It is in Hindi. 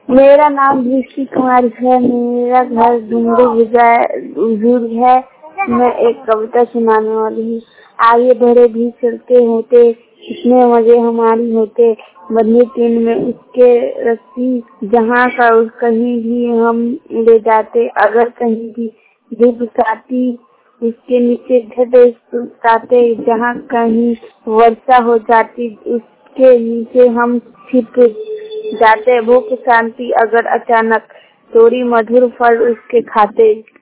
मेरा नाम दृष्टि कुमारी है। मेरा घर डुंगरी बुजुर्ग है। मैं एक कविता सुनाने वाली हूँ। आगे बढ़े भी चलते होते, इतने मजे हमारी होते, बंधे तीन में उसके रस्सी, जहाँ का उस कहीं भी हम ले जाते। अगर कहीं भी धूप आती, उसके नीचे झटे सुताते। जहाँ कहीं वर्षा हो जाती, उसके नीचे हम छिप जाते। भूख शांति अगर अचानक, तोड़ी मधुर फल उसके खाते।